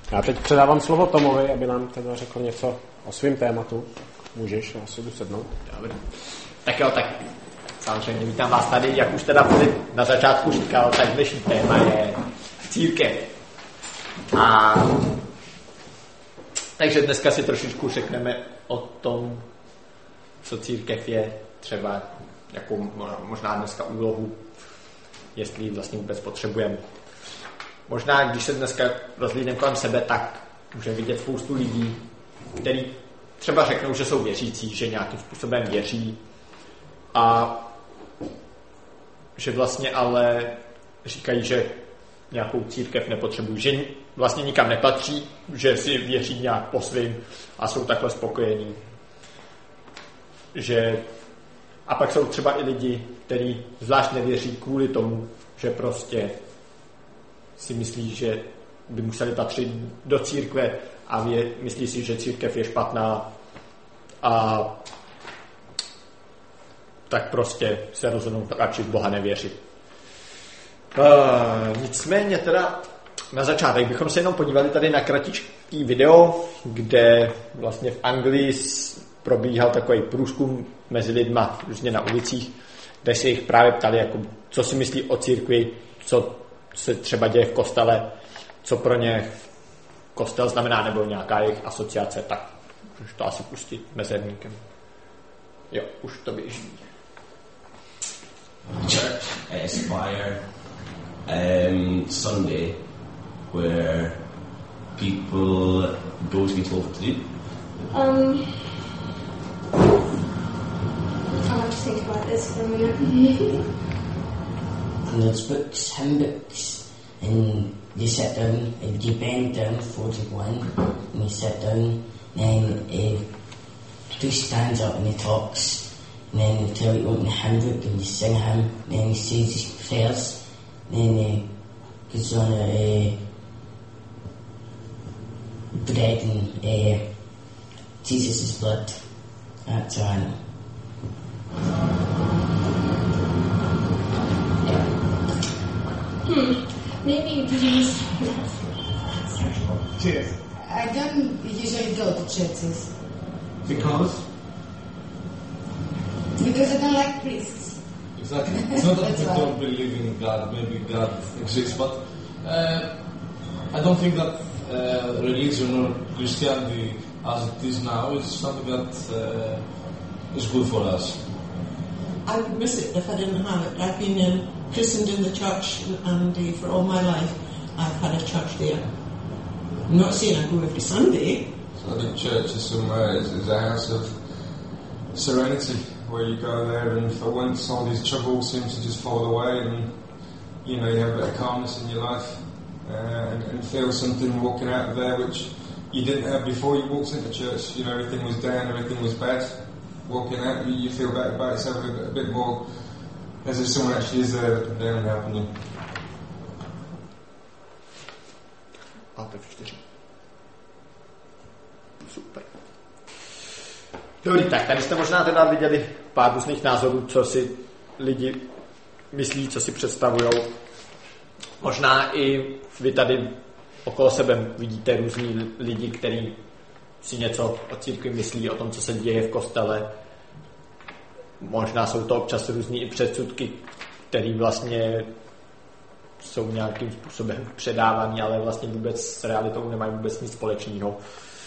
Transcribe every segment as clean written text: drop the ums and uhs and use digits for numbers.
Já teď předávám slovo Tomovi, aby nám teda řekl něco o svém tématu. Můžeš, já si jdu sednout. Dobře. Tak jo, tak samozřejmě vítám vás tady. Jak už teda Filip na začátku říkal, tak dnešní téma je církev. A takže dneska si trošičku řekneme o tom, co církev je, třeba jakou možná dneska úlohu, jestli ji vlastně vůbec potřebujeme. Možná, když se dneska rozhlídneme kolem sebe, tak můžeme vidět spoustu lidí, kteří třeba řeknou, že jsou věřící, že nějakým způsobem věří a že vlastně ale říkají, že nějakou církev nepotřebují, že vlastně nikam nepatří, že si věří nějak po svým a jsou takhle spokojení. A pak jsou třeba i lidi, kteří zvlášť nevěří kvůli tomu, že prostě si myslí, že by museli patřit do církve a myslí si, že církev je špatná a tak prostě se rozhodnou radši v Boha nevěřit. Nicméně teda na začátek bychom se jenom podívali tady na kratičký video, kde vlastně v Anglii probíhal takový průzkum mezi lidma různě na ulicích, kde se jich právě ptali, jako, co si myslí o církvi, co se třeba děje v kostele, co pro ně kostel znamená, nebo nějaká jejich asociace, tak už to asi pustit mezerníkem. Jo, už to běží. Church at Aspire Sunday, where people go to be told what to do. I'll have to think about this for a minute. And there's books, hymn books, and you sit down, and you bend down 41, and you sit down, and then priest stands up and he talks, and then they tell you to open the hymn book and you sing a hymn, and then he says his prayers, and then he goes on bread and Jesus' blood. That's all I know. Maybe you could use... Cheers. I don't usually go to churches Because? because I don't like priests. Exactly. It's not that That's we why. don't believe in God, maybe God exists, but I don't think that religion or Christianity as it is now is something that is good for us. I would miss it if I didn't have it. I've been christened in the church, and for all my life I've had a church there. I'm not saying I go every Sunday. So I think church is somewhere is a house of serenity, where you go there and for once all these troubles seem to just fall away, and you know you have a bit of calmness in your life and feel something walking out of there which you didn't have before you walked into church. You know, everything was down, everything was bad. Walking out, you feel better about yourself a bit more, as if someone actually is there down and helping you. Super. Dobrý, tak tady jste možná teda viděli pár různých názorů, co si lidi myslí, co si představujou. Možná i vy tady okolo sebe vidíte různý lidi, kteří si něco o církvi myslí, o tom, co se děje v kostele. Možná jsou to občas různý i předsudky, které vlastně jsou nějakým způsobem předávaný, ale vlastně vůbec s realitou nemají vůbec nic společného.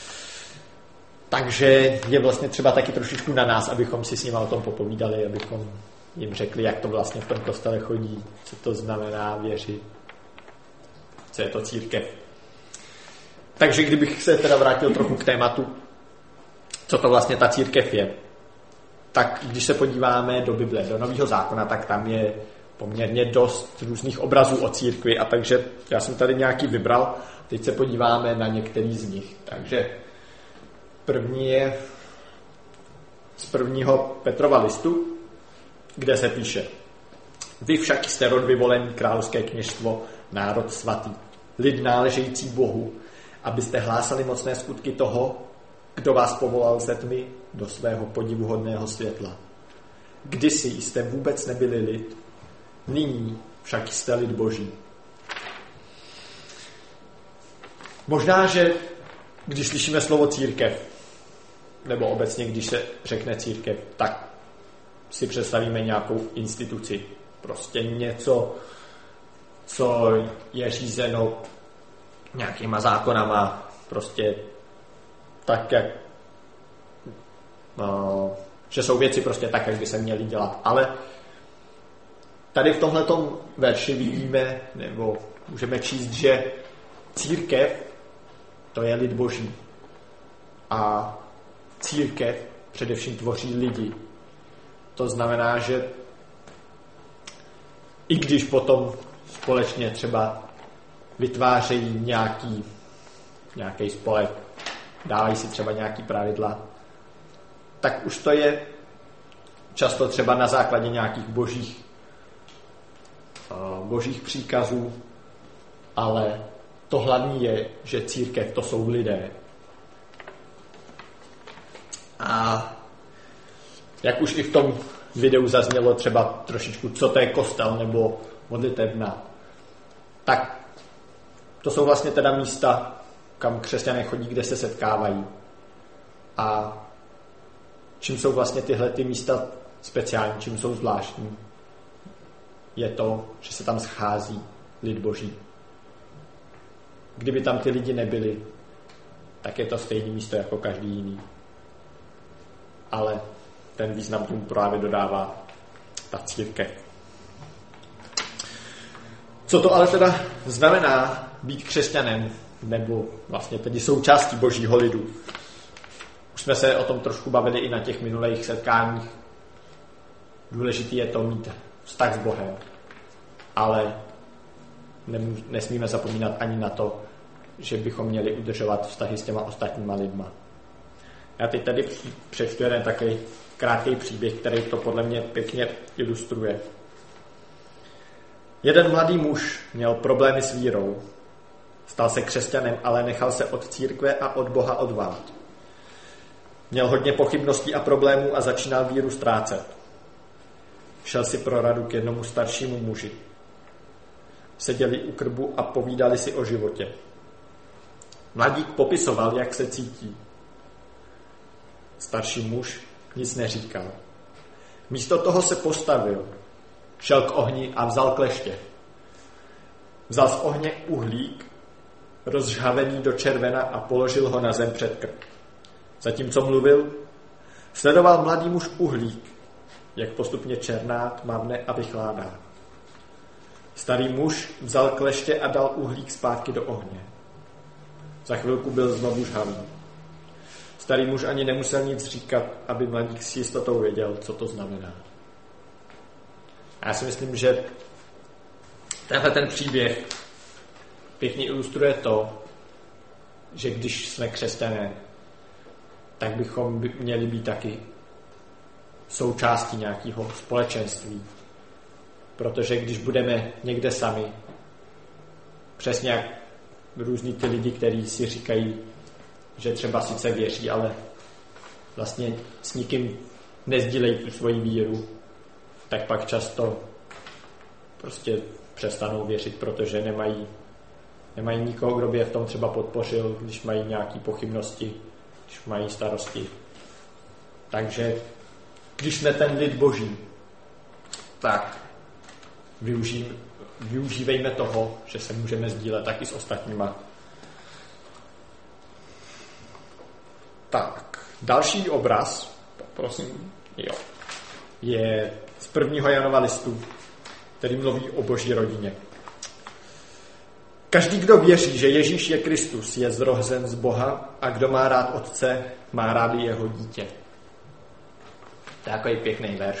Takže je vlastně třeba taky trošičku na nás, abychom si s nimi o tom popovídali, abychom jim řekli, jak to vlastně v tom kostele chodí, co to znamená věřit, co je to církev. Takže kdybych se teda vrátil trochu k tématu, co to vlastně ta církev je, tak když se podíváme do Bible, do Nového zákona, tak tam je poměrně dost různých obrazů o církvi, a takže já jsem tady nějaký vybral, teď se podíváme na některý z nich. Takže první je z 1. Petrova listu, kde se píše: Vy však jste rod vyvolený, královské kněžstvo, národ svatý, lid náležející Bohu, abyste hlásali mocné skutky toho, kdo vás povolal ze tmy do svého podivuhodného světla. Kdysi jste vůbec nebyli lid, nyní však jste lid Boží. Možná, že když slyšíme slovo církev, nebo obecně, když se řekne církev, tak si představíme nějakou instituci. Prostě něco, co je řízeno nějakýma zákonama, prostě tak, jak že jsou věci prostě tak, jak by se měly dělat. Ale tady v tomhletom verši vidíme, nebo můžeme číst, že církev to je lid Boží. A církev především tvoří lidi. To znamená, že i když potom společně třeba vytvářejí nějaký spolek, dávají si třeba nějaký pravidla, tak už to je často třeba na základě nějakých božích příkazů, ale to hlavní je, že církev to jsou lidé. A jak už i v tom videu zaznělo třeba trošičku, co to je kostel nebo modlitebna, tak to jsou vlastně teda místa, kam křesťané chodí, kde se setkávají. A čím jsou vlastně tyhle ty místa speciální, čím jsou zvláštní, je to, že se tam schází lid Boží. Kdyby tam ty lidi nebyli, tak je to stejné místo jako každý jiný. Ale ten význam tomu právě dodává ta církev. Co to ale teda znamená být křesťanem, nebo vlastně tedy součástí Božího lidu? Už jsme se o tom trošku bavili i na těch minulých setkáních. Důležitý je to mít vztah s Bohem, ale nesmíme zapomínat ani na to, že bychom měli udržovat vztahy s těma ostatníma lidma. Já teď tady přečtu jeden takový krátký příběh, který to podle mě pěkně ilustruje. Jeden mladý muž měl problémy s vírou. Stal se křesťanem, ale nechal se od církve a od Boha odvádět. Měl hodně pochybností a problémů a začínal víru ztrácet. Šel si pro radu k jednomu staršímu muži. Seděli u krbu a povídali si o životě. Mladík popisoval, jak se cítí. Starší muž nic neříkal. Místo toho se postavil, šel k ohni a vzal kleště. Vzal z ohně uhlík, rozžhavený do červena a položil ho na zem před krk. Zatímco mluvil, sledoval mladý muž uhlík, jak postupně černá, tmavne a vychládá. Starý muž vzal kleště a dal uhlík zpátky do ohně. Za chvilku byl znovu žhavý. Starý muž ani nemusel nic říkat, aby mladík s jistotou věděl, co to znamená. A já si myslím, že tenhle ten příběh pěkně ilustruje to, že když jsme křesťané, tak bychom měli být taky součástí nějakého společenství. Protože když budeme někde sami, přesně jak různí ty lidi, kteří si říkají, že třeba sice věří, ale vlastně s nikým nesdílejí tu svoji víru, tak pak často prostě přestanou věřit, protože nemají nikoho, kdo by je v tom třeba podpořil, když mají nějaké pochybnosti, když mají starosti. Takže když jsme ten lid Boží, tak využívejme toho, že se můžeme sdílet taky s ostatníma. Tak, další obraz, prosím, je z 1. Janova listu, který mluví o Boží rodině. Každý, kdo věří, že Ježíš je Kristus, je zrozen z Boha a kdo má rád Otce, má rád i jeho dítě. To je takový pěkný verš.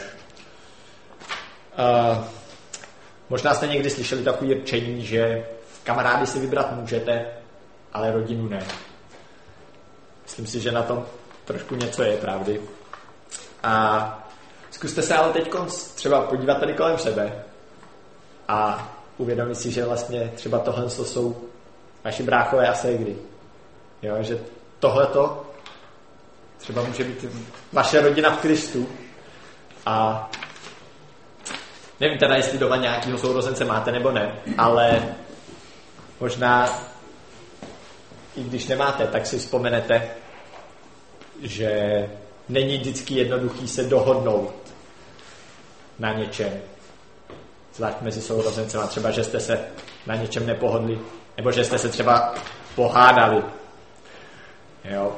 Možná jste někdy slyšeli takový rčení, že kamarády si vybrat můžete, ale rodinu ne. Myslím si, že na tom trošku něco je pravdy. A zkuste se ale teď třeba podívat tady kolem sebe a uvědomit si, že vlastně třeba tohle jsou vaši bráchové a ségry. Jo, že tohleto třeba může být vaše rodina v Kristu a nevím teda, jestli doma nějakýho sourozence máte nebo ne, ale možná i když nemáte, tak si vzpomenete, že není vždycky jednoduchý se dohodnout na něčem. Zvlášť mezi sourozencema, třeba, že jste se na něčem nepohodli, nebo že jste se třeba pohádali. Jo.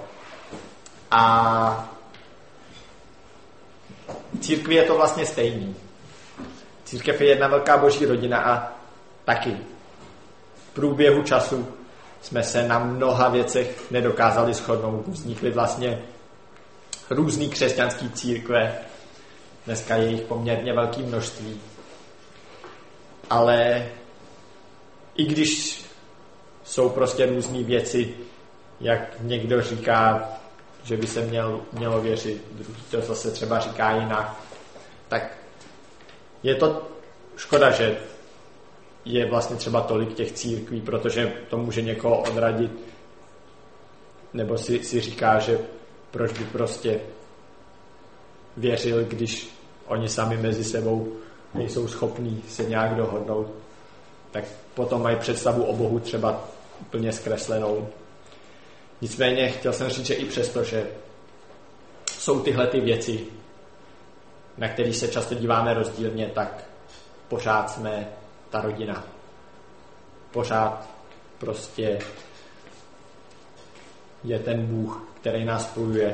A církvi je to vlastně stejný. Církev je jedna velká boží rodina a taky v průběhu času jsme se na mnoha věcech nedokázali shodnout. Vznikly vlastně různý křesťanský církve. Dneska je jich poměrně velké množství. Ale i když jsou prostě různý věci, jak někdo říká, že by se mělo věřit, druhý to zase třeba říká jinak, tak je to škoda, že je vlastně třeba tolik těch církví, protože to může někoho odradit, nebo si říká, že proč by prostě věřil, když oni sami mezi sebou nejsou schopní se nějak dohodnout, tak potom mají představu o Bohu třeba úplně zkreslenou. Nicméně chtěl jsem říct, že i přesto, že jsou tyhle ty věci, na které se často díváme rozdílně, tak pořád jsme ta rodina. Pořád prostě je ten Bůh, který nás spojuje.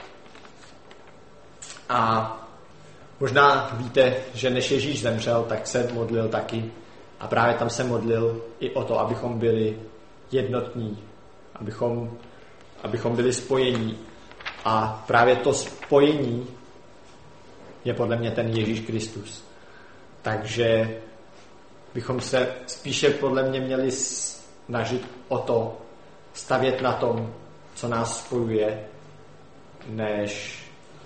A možná víte, že než Ježíš zemřel, tak se modlil taky. A právě tam se modlil i o to, abychom byli jednotní, abychom byli spojení. A právě to spojení je podle mě ten Ježíš Kristus. Takže bychom se spíše podle mě měli snažit o to, stavět na tom, co nás spojuje, než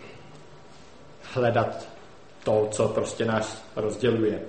hledat to, co prostě nás rozděluje.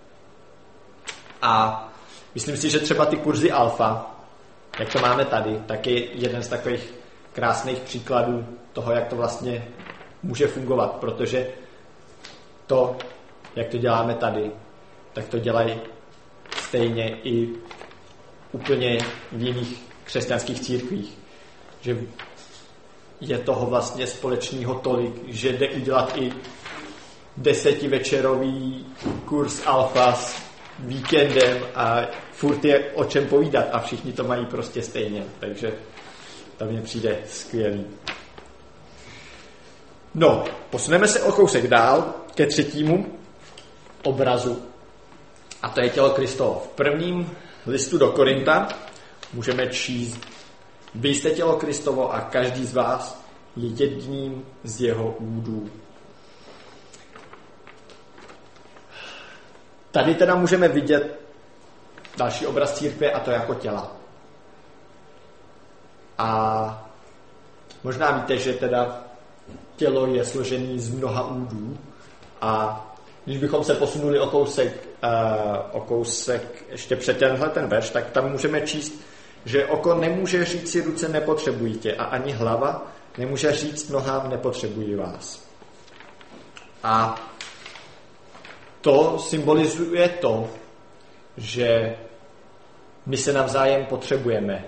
A myslím si, že třeba ty kurzy alfa, jak to máme tady, tak je jeden z takových krásných příkladů toho, jak to vlastně může fungovat, protože to, jak to děláme tady, tak to dělají stejně i úplně v jiných křesťanských církvích. Že je toho vlastně společného tolik, že jde udělat i 10večerový kurz alfa s víkendem a furt je o čem povídat a všichni to mají prostě stejně. Takže to mně přijde skvělý. No, posuneme se o kousek dál ke 3. obrazu. A to je tělo Kristovo. V 1. listu do Korinta můžeme číst: Vy jste tělo Kristovo a každý z vás je jedním z jeho údů. Tady teda můžeme vidět další obraz církve a to jako těla. A možná víte, že teda tělo je složený z mnoha údů a když bychom se posunuli o kousek ještě před ten verš, tak tam můžeme číst, že oko nemůže říct si ruce nepotřebují tě a ani hlava nemůže říct nohám nepotřebují vás. A to symbolizuje to, že my se navzájem potřebujeme.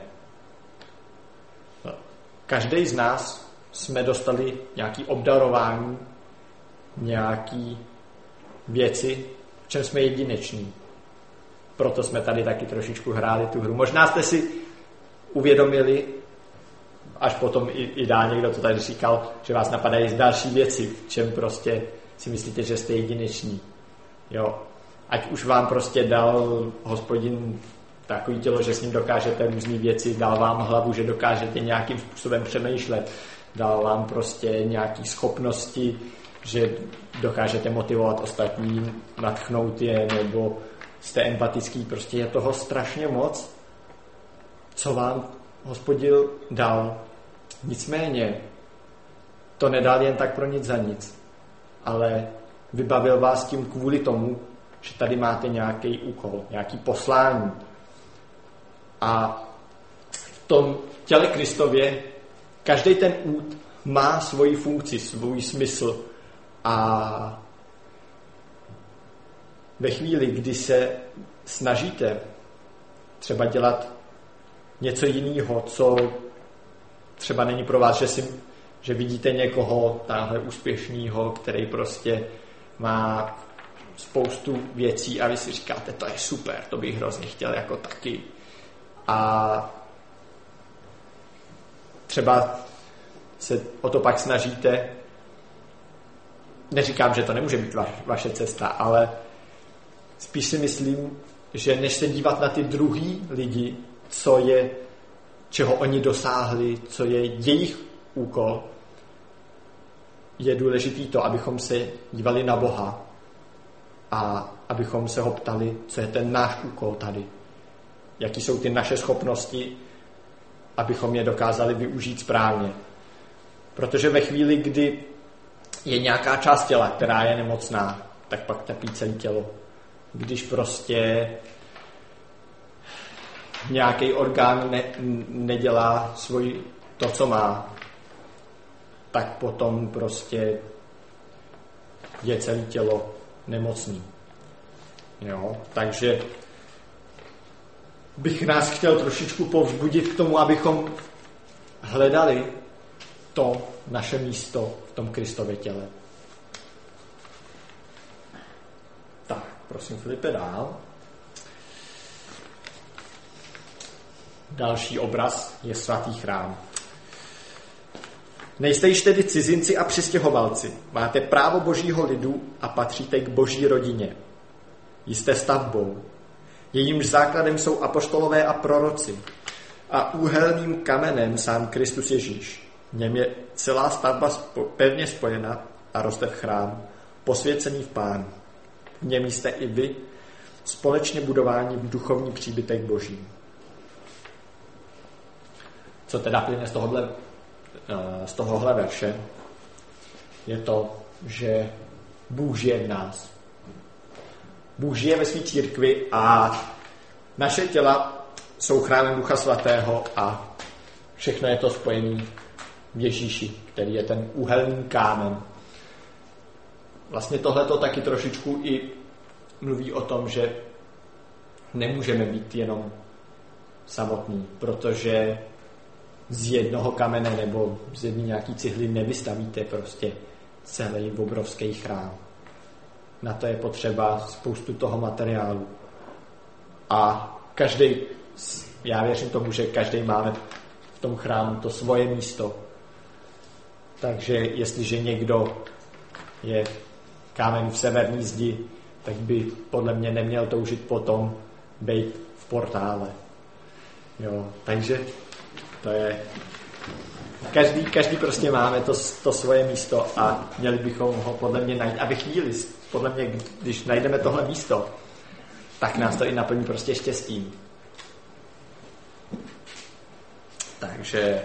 Každý z nás jsme dostali nějaké obdarování, nějaké věci, v čem jsme jedineční. Proto jsme tady taky trošičku hráli tu hru. Možná jste si uvědomili, až potom i dál někdo to tady říkal, že vás napadají další věci, v čem prostě si myslíte, že jste jedineční. Jo. Ať už vám prostě dal Hospodin takový tělo, že s ním dokážete různý věci, dal vám hlavu, že dokážete nějakým způsobem přemýšlet, dal vám prostě nějaké schopnosti, že dokážete motivovat ostatní, nadchnout je, nebo jste empatický, prostě je toho strašně moc, co vám Hospodin dal. Nicméně to nedal jen tak pro nic za nic, ale vybavil vás tím kvůli tomu, že tady máte nějaký úkol, nějaký poslání. A v tom těle Kristově každý ten úd má svoji funkci, svůj smysl. A ve chvíli, kdy se snažíte třeba dělat něco jiného, co třeba není pro vás, že vidíte někoho tamhle úspěšnýho, který prostě má spoustu věcí a vy si říkáte, to je super, to bych hrozně chtěl jako taky. A třeba se o to pak snažíte. Neříkám, že to nemůže být vaše cesta, ale spíš si myslím, že než se dívat na ty druhý lidi, čeho oni dosáhli, co je jejich úkol, je důležitý to, abychom se dívali na Boha a abychom se ho ptali, co je ten náš úkol tady. Jaký jsou ty naše schopnosti, abychom je dokázali využít správně. Protože ve chvíli, kdy je nějaká část těla, která je nemocná, tak pak trpí celé tělo. Když prostě nějaký orgán nedělá to, co má, tak potom prostě je celé tělo nemocný. Jo? Takže bych nás chtěl trošičku povzbudit k tomu, abychom hledali to naše místo v tom Kristově těle. Tak, prosím Filipe, dál. Další obraz je svatý chrám. Nejste již tedy cizinci a přistěhovalci. Máte právo božího lidu a patříte k boží rodině. Jste stavbou. Jejímž základem jsou apoštolové a proroci. A úhelným kamenem sám Kristus Ježíš. V něm je celá stavba pevně spojena a roste v chrám, posvěcený v Pánu. V něm jste i vy společně budováni v duchovní příbytek Boží. Co teda plyne z tohohle verše, je to, že Bůh žije v nás. Bůh žije ve své církvi a naše těla jsou chrámem Ducha Svatého a všechno je to spojené v Ježíši, který je ten úhelný kámen. Vlastně tohleto taky trošičku i mluví o tom, že nemůžeme být jenom samotný, protože z jednoho kamene nebo z jedné nějaký cihly nevystavíte prostě celý obrovský chrám. Na to je potřeba spoustu toho materiálu. A já věřím tomu, že každý máme v tom chrámu to svoje místo. Takže jestliže někdo je kámen v severní zdi, tak by podle mě neměl toužit potom být v portále. Jo, takže to je... Každý prostě máme to svoje místo a měli bychom ho podle mě najít. A ve chvíli, podle mě, když najdeme tohle místo, tak nás to i naplní prostě štěstím. Takže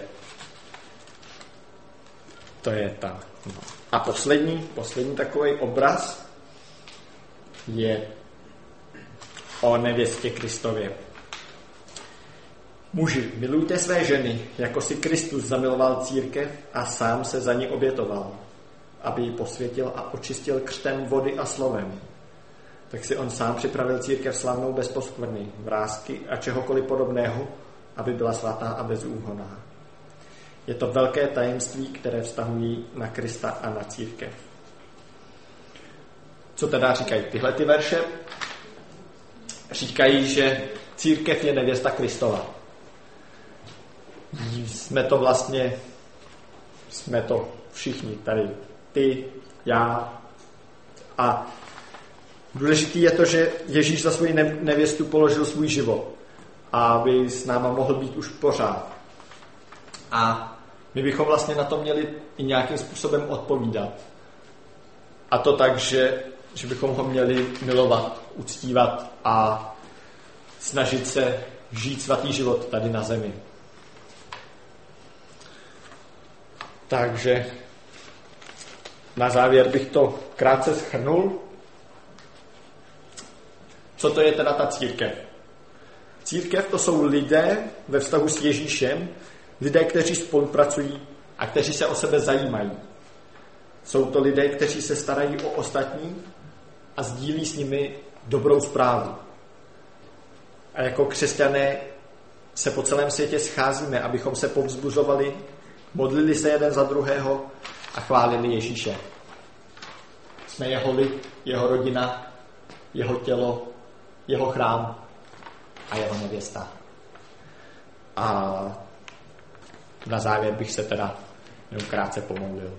to je ta. A poslední takový obraz je o nevěstě Kristově. Muži, milujte své ženy, jako si Kristus zamiloval církev a sám se za ní obětoval, aby ji posvětil a očistil křtem vody a slovem. Tak si on sám připravil církev slavnou bez poskvrny, vrásky a čehokoliv podobného, aby byla svatá a bezúhonná. Je to velké tajemství, které vztahují na Krista a na církev. Co teda říkají tyhle ty verše? Říkají, že církev je nevěsta Kristova. Jsme to všichni tady. Ty, já. A důležitý je to, že Ježíš za svoji nevěstu položil svůj život, aby s náma mohl být už pořád. A my bychom vlastně na to měli i nějakým způsobem odpovídat. A to tak, že bychom ho měli milovat, uctívat a snažit se žít svatý život tady na zemi. Takže na závěr bych to krátce shrnul. Co to je teda ta církev? Církev to jsou lidé ve vztahu s Ježíšem, lidé, kteří spolupracují a kteří se o sebe zajímají. Jsou to lidé, kteří se starají o ostatní a sdílí s nimi dobrou zprávu. A jako křesťané se po celém světě scházíme, abychom se povzbuzovali, modlili se jeden za druhého a chválili Ježíše. Jsme jeho lid, jeho rodina, jeho tělo, jeho chrám a jeho nevěsta. A na závěr bych se teda jenom krátce pomodlil.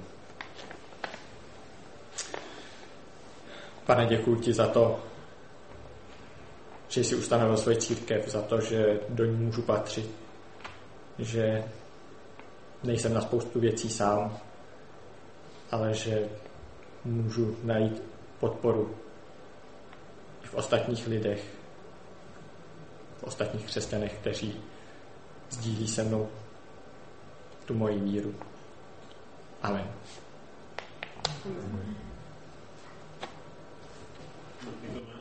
Pane, děkuji ti za to, že jsi ustanovil svoji církev, za to, že do ní můžu patřit, že nejsem na spoustu věcí sám, ale že můžu najít podporu i v ostatních lidech, v ostatních křesťanech, kteří sdílí se mnou tu moji víru. Amen.